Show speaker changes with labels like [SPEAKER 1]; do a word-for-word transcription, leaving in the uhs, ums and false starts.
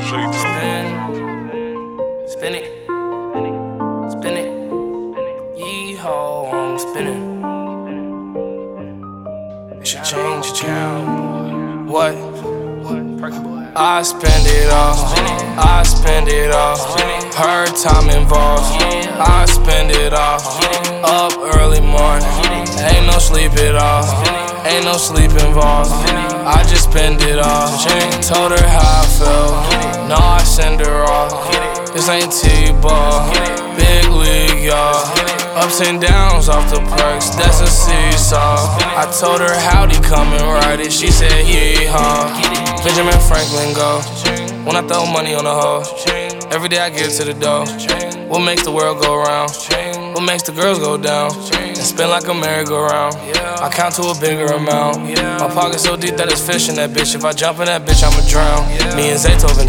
[SPEAKER 1] Spin, spin it, spin it. Yeehaw, I'm spinning. It should change your town. What? I spend it all. I spend it all. Her time involved. I spend it all. Up early morning. Ain't no sleep at all. Ain't no sleep involved. I just spend it all. Told her how I felt. No, I send her off. This ain't T-ball. Big league, y'all. Ups and downs off the perks, that's a seesaw. I told her howdy, come and ride it. She said yeehaw. Benjamin Franklin go. When I throw money on the hoe, every day I get to the dough. What makes the world go round? What makes the girls go down? And spin like a merry-go-round. I count to a bigger amount. My pocket so deep that it's fish in that bitch. If I jump in that bitch, I'ma drown. Me and Zaytoven